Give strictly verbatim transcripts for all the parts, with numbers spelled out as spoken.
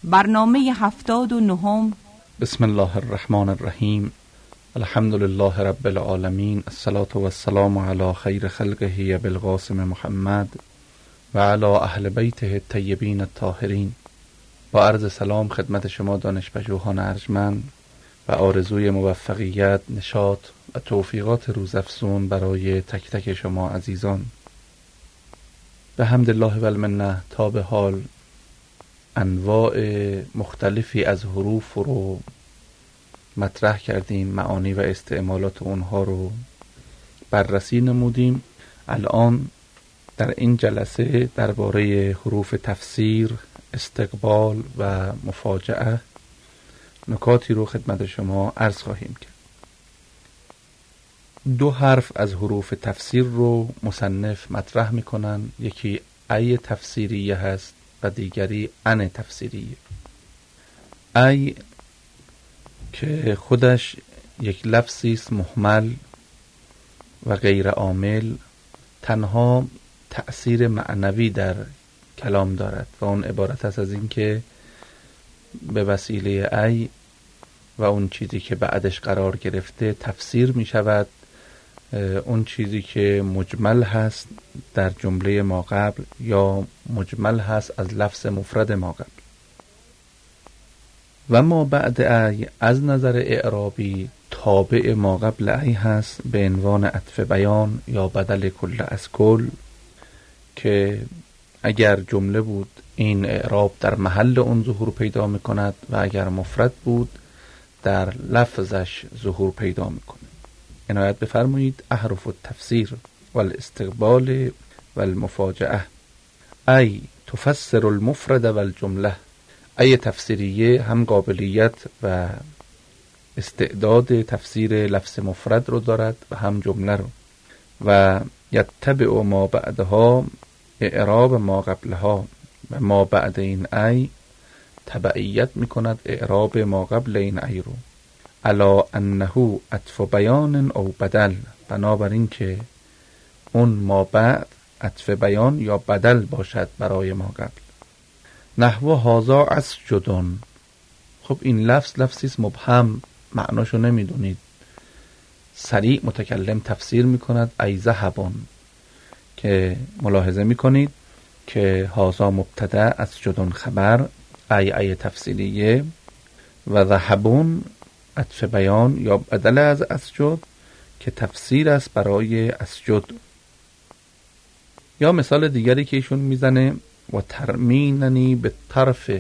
برنامه هفتاد و نهم. بسم الله الرحمن الرحیم. الحمد لله رب العالمین، الصلاة و السلام علی خیر خلقه بالقاسم محمد و علی اهل بیته الطیبین الطاهرین. با عرض سلام خدمت شما دانشپژوهان ارجمند و آرزوی موفقیت، نشاط و توفیقات روزافزون برای تک تک شما عزیزان. به حمد الله و المنه تا به حال انواع مختلفی از حروف رو مطرح کردیم، معانی و استعمالات اونها رو بررسی نمودیم. الان در این جلسه درباره حروف تفسیر، استقبال و مفاجأه نکاتی رو خدمت شما عرض خواهیم کرد. دو حرف از حروف تفسیر رو مصنف مطرح میکنن، یکی ای تفسیریه هست و دیگری ان تفسیریه. ای که خودش یک لفظی است مهمل و غیر عامل، تنها تأثیر معنوی در کلام دارد و اون عبارت است از این که به وسیله ای و اون چیزی که بعدش قرار گرفته تفسیر می شود اون چیزی که مجمل هست در جمله ما قبل یا مجمل هست از لفظ مفرد ما قبل. و ما بعد ای از نظر اعرابی تابع ما قبل ای هست به عنوان عطف بیان یا بدل کل از کل، که اگر جمله بود این اعراب در محل اون ظهور پیدا میکند و اگر مفرد بود در لفظش ظهور پیدا میکند. عنایت بفرمایید. احرف التفسیر و الاستقبال و المفاجأه. ای تفسر المفرد و الجمله. ای تفسیریه هم قابلیت و استعداد تفسیر لفظ مفرد رو دارد و هم جمله رو، و یتبع ما بعدها اعراب ما قبلها، و ما بعد این ای تبعیت میکند اعراب ما قبل این ای رو، علا انه عطف بیان او بدل، بنابراین که اون ما بعد عطف بیان یا بدل باشد برای ما قبل. نحو هازا اسجدون. خب این لفظ لفظی است مبهم، معناشو نمیدونید. سریع متکلم تفسیر میکند ای ذهبون، که ملاحظه میکنید که هازا مبتدا، اسجدون خبر، ای ای تفسیریه و ذهبون عطف بیان یا بدل از اسجد که تفسیر است برای اسجد. یا مثال دیگری که ایشون میزنه و ترمیننی به طرف،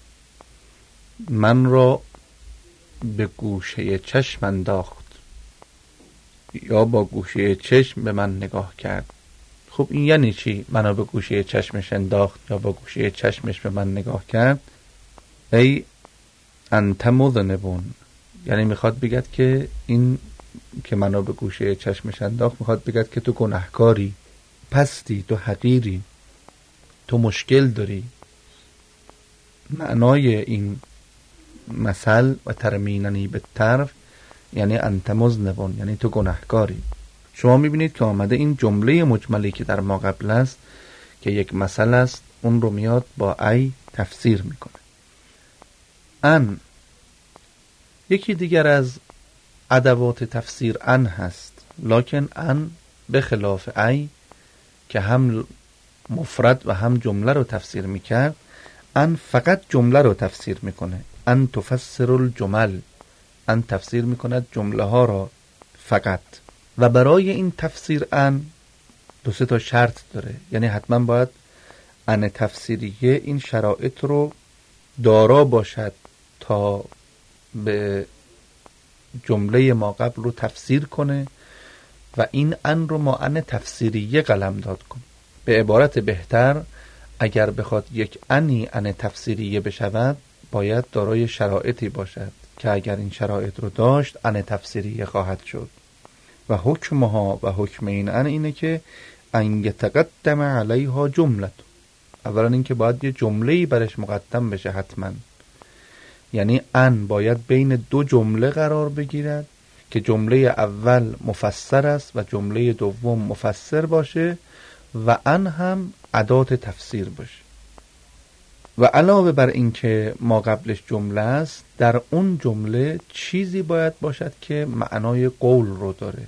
من را به گوشه چشم انداخت یا با گوشه چشم به من نگاه کرد. خب این یعنی چی؟ منو به گوشه چشمش انداخت یا با گوشه چشمش به من نگاه کرد. ای انت مذنبون، یعنی میخواد بگد که این که منو به گوشه چشمش انداخت میخواد بگد که تو گناهکاری، پستی، تو حقیری، تو مشکل داری. معنای این مثل و ترمیننی به طرف یعنی انت مذنبون، یعنی تو گناهکاری. شما میبینید که آمده این جمله مجملی که در ما قبل است که یک مثل است، اون رو میاد با ای تفسیر میکنه. ان یکی دیگر از ادوات تفسیر ان هست، لکن ان به خلاف ای که هم مفرد و هم جمله رو تفسیر میکرد، ان فقط جمله رو تفسیر میکنه. ان تفسر الجمل، ان تفسیر میکند جمله ها را فقط. و برای این تفسیر ان دو سه تا شرط داره، یعنی حتما باید ان تفسیریه این شرایط رو دارا باشد تا به جمله ما قبل رو تفسیر کنه و این ان رو ما ان تفسیریه قلمداد کنه. به عبارت بهتر اگر بخواد یک انی ان تفسیریه بشود باید دارای شرایطی باشد که اگر این شرایط رو داشت ان تفسیریه خواهد شد. و حکمها و حکم این ان اینه که ان یتقدم علیها جمله. اولا این که باید یه جمله‌ای برش مقدم بشه حتما، یعنی ان باید بین دو جمله قرار بگیرد که جمله اول مفسر است و جمله دوم مفسر باشه و ان هم ادات تفسیر باشه. و علاوه بر این که ما قبلش جمله است، در اون جمله چیزی باید باشد که معنای قول رو داره،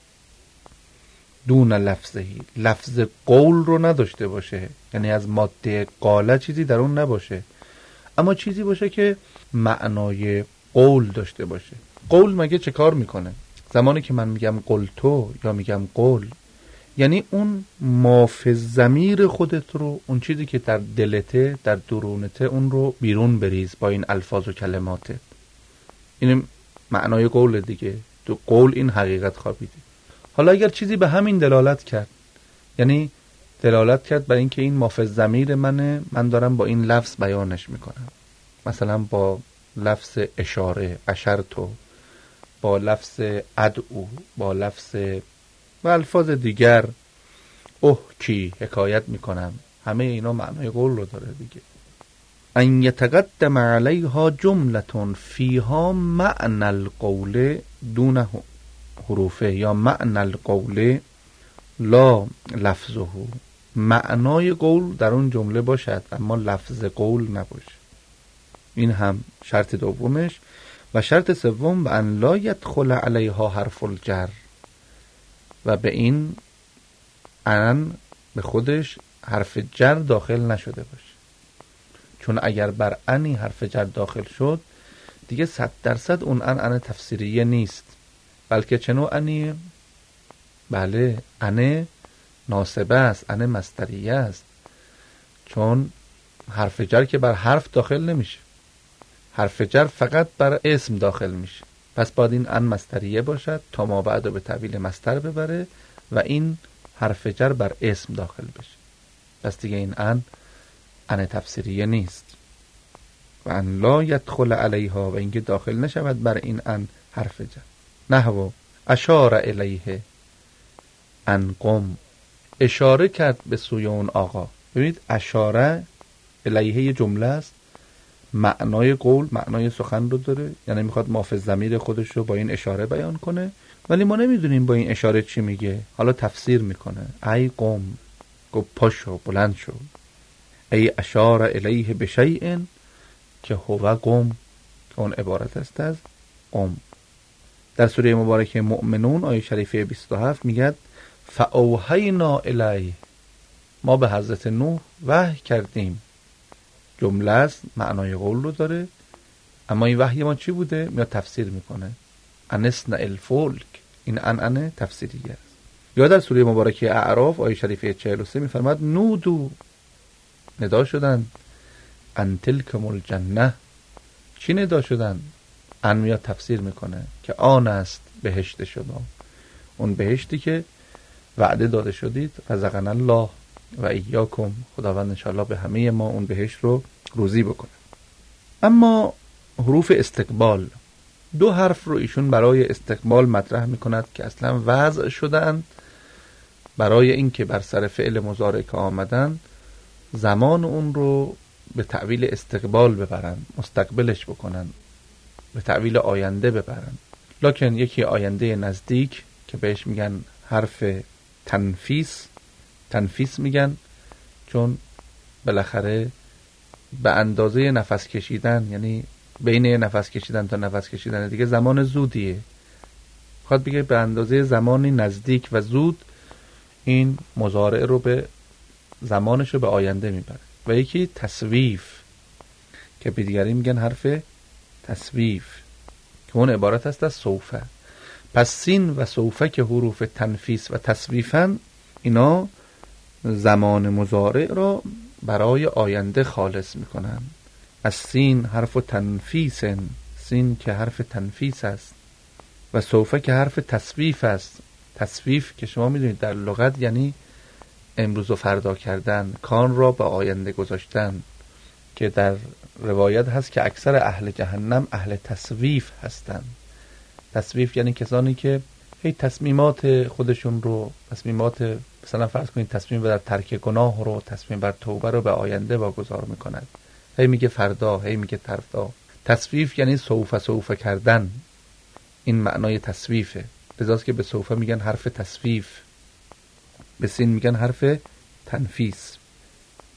دون لفظهی، لفظ قول رو نداشته باشه، یعنی از ماده قاله چیزی در اون نباشه، اما چیزی باشه که معنای قول داشته باشه. قول مگه چه کار میکنه؟ زمانی که من میگم قل تو یا میگم قول، یعنی اون ما فی ضمیر خودت رو، اون چیزی که در دلته، در درونته، اون رو بیرون بریز با این الفاظ و کلماتت. این معنای قول دیگه. تو قول این حقیقت خوابیده. حالا اگر چیزی به همین دلالت کرد، یعنی دلالت کرد بر این که این ما فی ضمیر منه، من دارم با این لفظ بیانش میکنم، مثلا با لفظ اشاره اشرتو، با لفظ ادعو، با لفظ و الفاظ دیگر احکی حکایت میکنم، همه اینا معنای قول رو داره دیگه. ان یتقدم علیها جملتون فیها معنی القول دون حروفه، یا معنی القول لا لفظه، معنای قول در اون جمله باشد اما لفظ قول نباشه. این هم شرط دومش. و شرط سوم و ان لا یدخل علیها حرف الجر، و به این ان به خودش حرف جر داخل نشده باشه، چون اگر بر انی حرف جر داخل شد دیگه صد درصد اون ان ان تفسیریه نیست، بلکه چنو انی؟ بله، ان ناسبه است، ان مصدریه است، چون حرف جر که بر حرف داخل نمیشه، حرف جر فقط بر اسم داخل میشه. پس باید این ان مصدریه باشد تا ما بعد به تعبیل مصدر ببره و این حرف جر بر اسم داخل بشه. پس دیگه این ان ان تفسیریه نیست. و ان لا یدخل علیها، و اینکه داخل نشود بر این ان حرف جر. نحو اشار الیه ان قم، اشاره کرد به سوی اون آقا. ببینید اشاره الیه یه جمله است، معنای قول، معنای سخن رو داره، یعنی میخواد ما فی ضمیر خودش رو با این اشاره بیان کنه، ولی ما نمیدونیم با این اشاره چی میگه. حالا تفسیر میکنه، ای قم، گو پاشو، بلند شو. ای اشار الیه بشیء که هو قم، که اون عبارت است از قم. در سوره مبارکه مؤمنون آیه شریفه بیست و هفت میگه فاوحینا الیه، ما به حضرت نوح وحی کردیم. جمله است، معنای قول رو داره، اما این وحی ما چی بوده؟ میاد تفسیر میکنه، انسن الفلک، این ان ان تفسیریه است. یا در سوره مبارکه اعراف آیه شریفه چهل و سه میفرماد نودو، ندا شدن، ان تلکم الجنه، چی ندا شدن؟ ان میاد تفسیر میکنه که آن است بهشت شما، اون بهشتی که وعده داده شدید. رزقنا الله و ایاکم، خداوند انشاءالله به همه ما اون بهشت رو روزی بکنه. اما حروف استقبال، دو حرف رو ایشون برای استقبال مطرح میکند که اصلا وضع شدن برای این که بر سر فعل مضارع که آمدن زمان اون رو به تعویل استقبال ببرن، مستقبلش بکنن، به تعویل آینده ببرن. لکن یکی آینده نزدیک که بهش میگن حرف تنفیس، تنفیس میگن چون بالاخره به اندازه نفس کشیدن، یعنی بین نفس کشیدن تا نفس کشیدن دیگه زمان زودیه، خواهد بگه به اندازه زمانی نزدیک و زود این مضارع رو به زمانش رو به آینده میبره. و یکی تسویف که به دیگری میگن حرف تسویف که اون عبارت است از سوفه. پس سین و سوفه که حروف تنفیس و تسویفن، اینا زمان مضارع را برای آینده خالص میکنن. از سین حرف تنفیس، سین که حرف تنفیس است، و سوفه که حرف تسویف است. تسویف که شما میدونید در لغت یعنی امروز و فردا کردن، کان را به آینده گذاشتن، که در روایت هست که اکثر اهل جهنم اهل تسویف هستند. تسویف یعنی کسانی که هی تصمیمات خودشون رو، تصمیمات مثلا فرض کنید تصمیم بر ترک گناه رو، تصمیم بر توبه رو به آینده واگذار میکنند، هی میگه فردا، هی میگه فردا. تسویف یعنی سوفه سوفه کردن، این معنای تسویفه. لذاست که به سوفه میگن حرف تسویف، به سین میگن حرف تنفیس.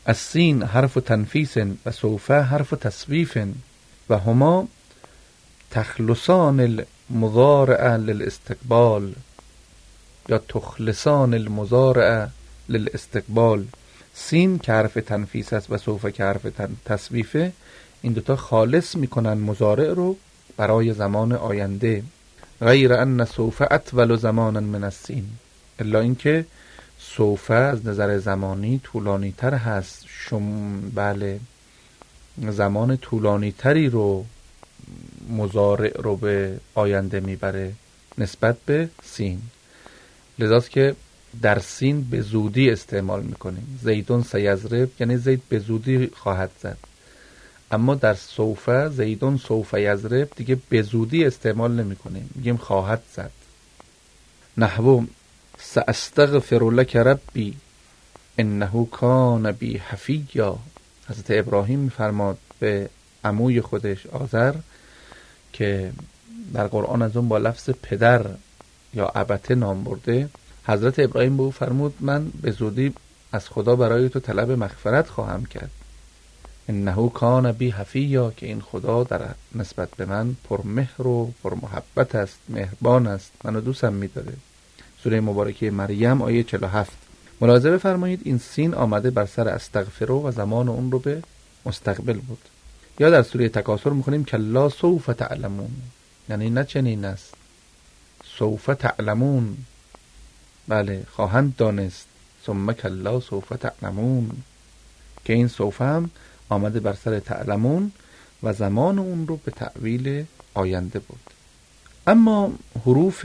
السین حرف تنفیس و سوف حرف تصویف و هما تخلصان المضارع للاستقبال یا تخلصان المضارع للاستقبال. سین که حرف تنفیس است و سوف که حرف تصویفه، این دوتا خالص میکنن مضارع رو برای زمان آینده. غیر ان سوف اطول زمانا من السین، الا اینکه سوف از نظر زمانی طولانی تر هست. شم بله زمان طولانی تری رو مضارع رو به آینده میبره نسبت به سین، لذاست که در سین به زودی استعمال میکنیم. زیدون سیضرب یعنی زید به زودی خواهد زد، اما در سوف زیدون سوف یضرب دیگه به زودی استعمال نمیکنیم، میگیم خواهد زد. نحو ساستغفر لک ربی انه کان بی حفیا. حضرت ابراهیم میفرماد به عموی خودش آذر که در قرآن از اون با لفظ پدر یا ابته نام برده، حضرت ابراهیم به او فرمود من به زودی از خدا برای تو طلب مغفرت خواهم کرد. انه کان بی حفیا، که این خدا در نسبت به من پرمهر و پرمحبت است، مهربان است، منو دوستم می‌داره. سوره مبارکه مریم آیه چهل و هفت. ملاحظه بفرمایید این سین آمده بر سر استغفر و زمان اون رو به مستقبل بود. یا در سوره تکاثر می‌خونیم کلا سوف تعلمون، یعنی نه چنین است، سوف تعلمون، بله خواهند دانست، ثم کلا سوف تعلمون، که این سوف هم آمده بر سر تعلمون و زمان اون رو به تعویل آینده بود. اما حروف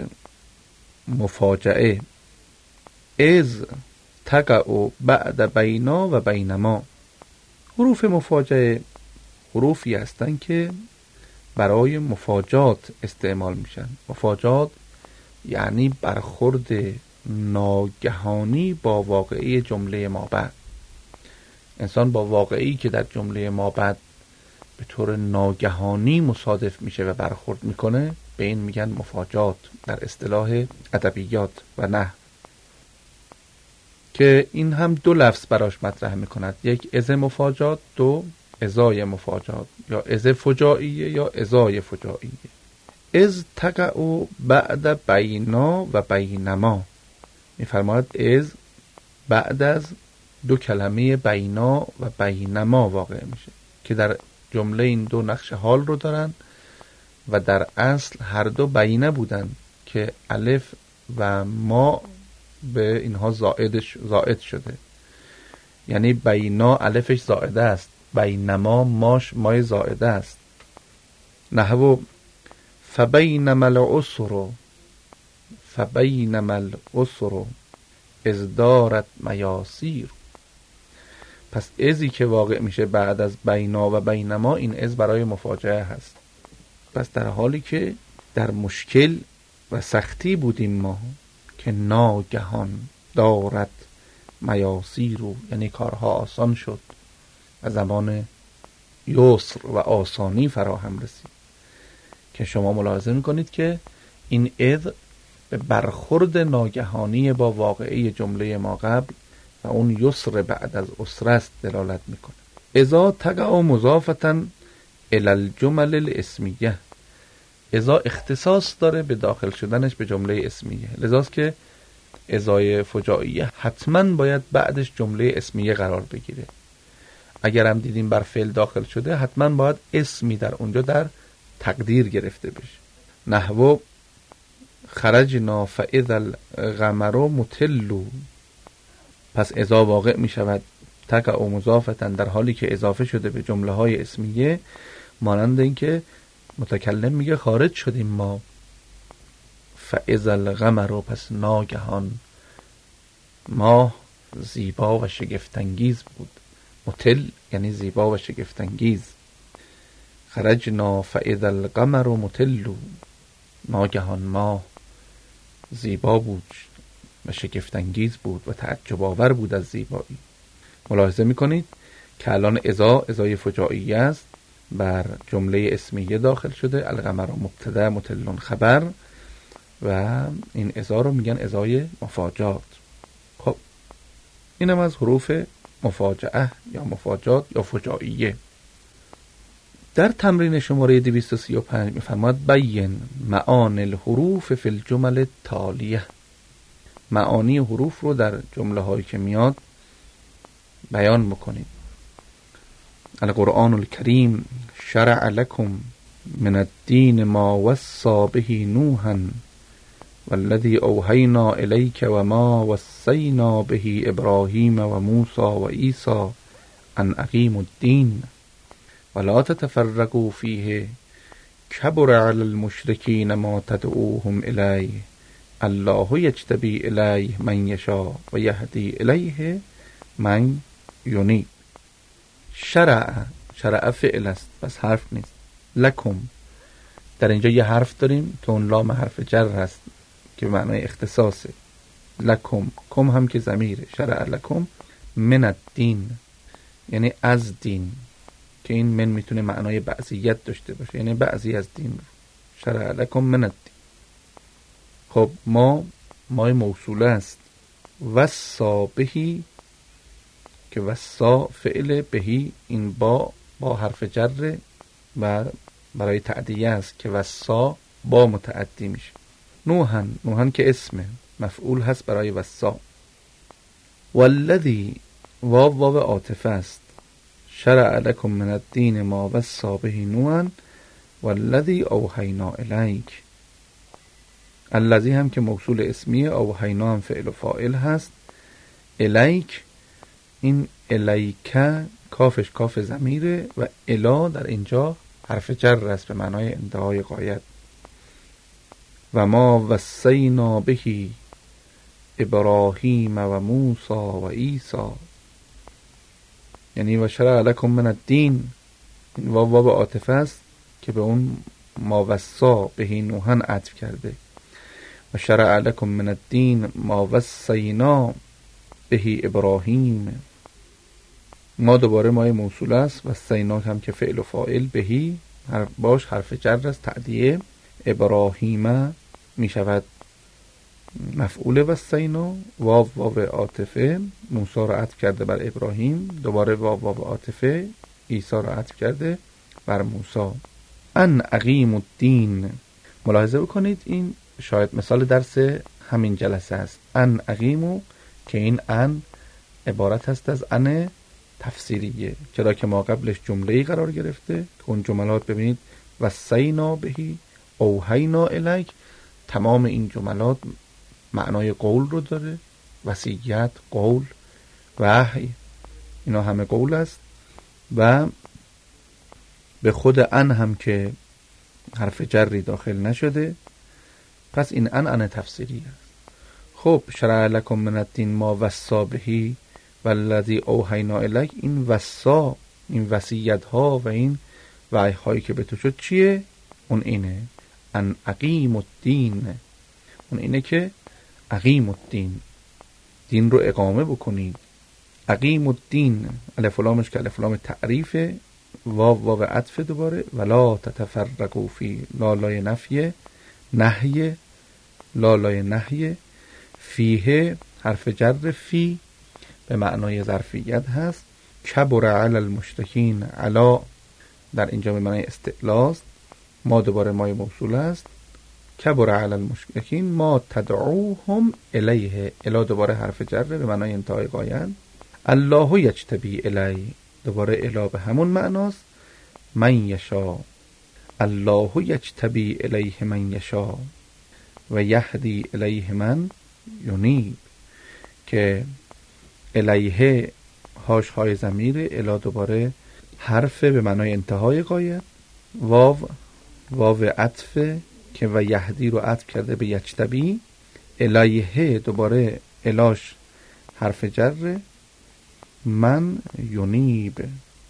مفاجعه از تقع بعد بینا و بینما، حروف مفاجعه حروفی هستند که برای مفاجات استعمال میشن. مفاجات یعنی برخورد ناگهانی با واقعی جمله مابعد. انسان با واقعی که در جمله مابعد به طور ناگهانی مصادف میشه و برخورد میکنه به این میگن مفاجات در اصطلاح ادبیات و نحو، که این هم دو لفظ براش مطرح میکند، یک از مفاجات، دو ازای مفاجات، یا از فجائیه یا ازای فجائیه. از تقع بعد بینا و بینما، میفرماید از بعد از دو کلمه بینا و بینما واقع میشه که در جمله این دو نقش حال رو دارن و در اصل هر دو بینه بودن که الف و ما به اینها زائدش زائد شده، یعنی بینا الفش زائده است، بینما ماش مای زائده است. نحو فبینما العسر فبینما العسر از دارت میاسیر. پس ازی که واقع میشه بعد از بینا و بینما، این از برای مفاجعه هست. پس در حالی که در مشکل و سختی بودیم ما که ناگهان دارت میاسیر، یعنی کارها آسان شد و زمان یسر و آسانی فراهم رسید، که شما ملاحظه میکنید که این اذ به برخورد ناگهانی با واقعی جمله ما قبل و اون یسر بعد از عسر است دلالت میکنه. اذا تقع مضافتا الی الجمل الاسمیه، اذا اختصاص داره به داخل شدنش به جمله اسمیه، لذاست که اذای فجائیه حتما باید بعدش جمله اسمیه قرار بگیره. اگر هم دیدیم بر فعل داخل شده حتما باید اسمی در اونجا در تقدیر گرفته بشه. نحو خرجنا فاذا القمر مطل، پس اذا واقع می شود تقع مضافتا در حالی که اضافه شده به جمله های اسمیه، مانند این که متکلم میگه خارج شدیم ما، فاذا القمر، پس ناگهان ماه زیبا و شگفتانگیز بود، مطل یعنی زیبا و شگفتانگیز. خرجنا فاذا القمر مطل، ناگهان ماه زیبا بود و شگفتانگیز بود و تعجب آور بود از زیبایی. ملاحظه میکنید که الان اذا اذای فجائیه است، بر جمله اسمیه داخل شده، القمر مبتدا مطلون خبر، و این اذا رو میگن اذای مفاجات. خب اینم از حروف مفاجعه یا مفاجات یا فجائیه. در تمرین شماره دویست و سی و پنج می‌فرماد بین معانی الحروف فی الجمل التالیه. معانی حروف رو در جمله هایی که میاد بیان بکنید. القرآن الکریم شرع لکم من الدین ما وصى به نوحا والذی اوحینا الیک و ما وصینا به ابراهیم و موسی و عیسی ان اقیموا الدین ولا تتفرقوا فیه کبر علی المشرکین ما تدعوهم الیه الله یجتبی الیه من یشاء و یهدی الیه من ینیب. شرع، شرع فعل است بس حرف نیست. لکم، در اینجا یه حرف داریم که اون لام حرف جر هست که معنای اختصاصه. لکم، کم هم که ضمیره. شرع لکم من الدین، یعنی از دین، که این من میتونه معنای بعضیت داشته باشه، یعنی بعضی از دین. شرع لکم من الدین. خب ما مای موصوله است. وصا بهی، که وصا فعل، بهی این با با حرف جر و برای تعدیه است که وصا با متعدی میشه. نوحن، نوحن که اسمه مفعول هست برای وصا. والذی، واو واو عاطفه است. شرع لکم من الدین ما وصا به نوحا والذی اوحینا الیک. الذی هم که موصول اسمیه، اوحینا هم فعل و فاعل هست. الیک، این الیکه کافش کاف ضمیره و الا در اینجا حرف جر است به معنای انتهای غایت. و ما وصینا به ابراهیم و موسی و عیسی، یعنی و شرع لکم من الدین، این واو واو عاطفه است که به اون ما وصا به نوحا عطف کرده. و شرع لکم من الدین ما وصینا به ابراهیم، ما دوباره مای موصول است. وصینا هم که فعل و فاعل، بهی باش حرف جر است تعدیه. ابراهیم می شود مفعول وصینا. واو واو عاطفه موسی را عطف کرده بر ابراهیم، دوباره واو واو عاطفه عیسی را عطف کرده بر موسی. ان اقیم الدین، ملاحظه بکنید این شاید مثال درس همین جلسه است. ان اقیمو، که این ان عبارت هست از ان تفسیریه، چرا که ما قبلش جمله‌ای قرار گرفته که اون جملات ببینید وصینا بهی، اوحینا الیک، تمام این جملات معنای قول رو داره. وصیت، قول، وحی، اینا همه قول است. و به خود ان هم که حرف جری داخل نشده، پس این ان ان تفسیری است. خب شرع لکم من الدین ما وصا بهی والذی اوحینا الیک، این وصا، این وصیت ها و این وحی هایی که به تو شد چیه؟ اون اینه ان اقیم الدین، اون اینه که اقیم الدین، دین رو اقامه بکنید. اقیم الدین، الف و لامش که الف و لام تعریفه، واو واو عطف دوباره. ولا تتفرقوا فی، لا لای نفیه، نهیه، لا لای نهیه. فیه حرف جر، فی به معنای ظرفیت هست. کبر علی المشرکین، علا در اینجا به معنای استعلاست. ما دوباره مای موصول است. کبر علی المشرکین ما تدعوهم الیه، الا دوباره حرف جر به معنای انتهای غایت. الله یجتبی الیه، دوباره الا به همون معناست. من یشا، الله یجتبی الیه من یشا و یهدی الیه من ینیب، که الیه هاش های ضمیر، الا دوباره حرف به معنای انتهای غایت. واو واو عطف که و یهدی رو عطف کرده به یجتبی. الیه دوباره الاش حرف جر. من ینیب،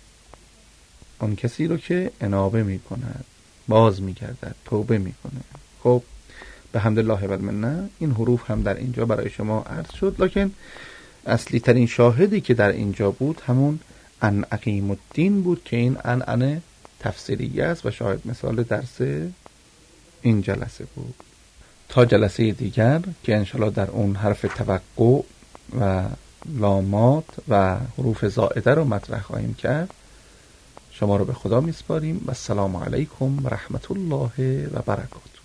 اون کسی رو که انابه می کند، باز می گردد، توبه می کند. خب به حمدالله و المنه این حروف هم در اینجا برای شما عرض شد، لکن اصلی ترین شاهدی که در اینجا بود همون ان اقیم الدین بود که این ان ان تفسیریه است و شاهد مثال درس این جلسه بود. تا جلسه دیگر که انشالله در اون حرف توقع و لامات و حروف زائده رو مطرح خواهیم کرد. شما رو به خدا میسپاریم و السلام علیکم و رحمت الله و برکاته.